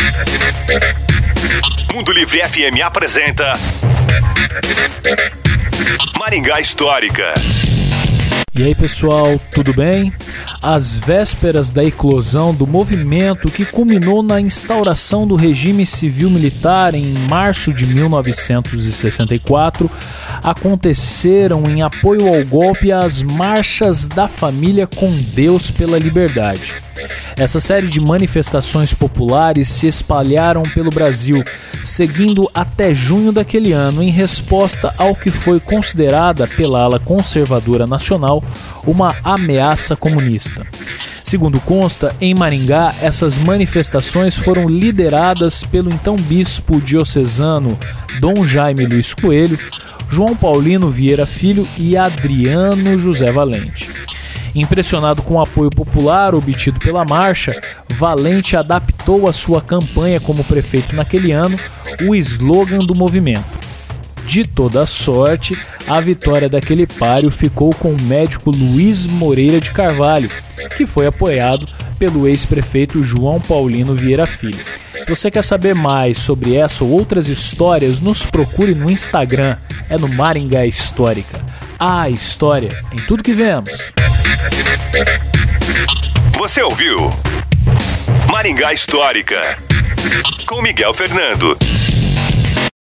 Mundo Livre FM apresenta Maringá Histórica. E aí pessoal, tudo bem? Às vésperas da eclosão do movimento que culminou na instauração do regime civil-militar em março de 1964, aconteceram em apoio ao golpe as Marchas da Família com Deus pela Liberdade. Essa série de manifestações populares se espalharam pelo Brasil, seguindo até junho daquele ano, em resposta ao que foi considerada pela ala conservadora nacional uma ameaça comunista. Segundo consta, em Maringá, essas manifestações foram lideradas pelo então bispo diocesano Dom Jaime Luiz Coelho, João Paulino Vieira Filho e Adriano José Valente. Impressionado com o apoio popular obtido pela marcha, Valente adaptou a sua campanha como prefeito naquele ano o slogan do movimento. De toda sorte, a vitória daquele páreo ficou com o médico Luiz Moreira de Carvalho, que foi apoiado pelo ex-prefeito João Paulino Vieira Filho. Se você quer saber mais sobre essa ou outras histórias, nos procure no Instagram, é no Maringá Histórica. A história em tudo que vemos. Você ouviu Maringá Histórica com Miguel Fernando.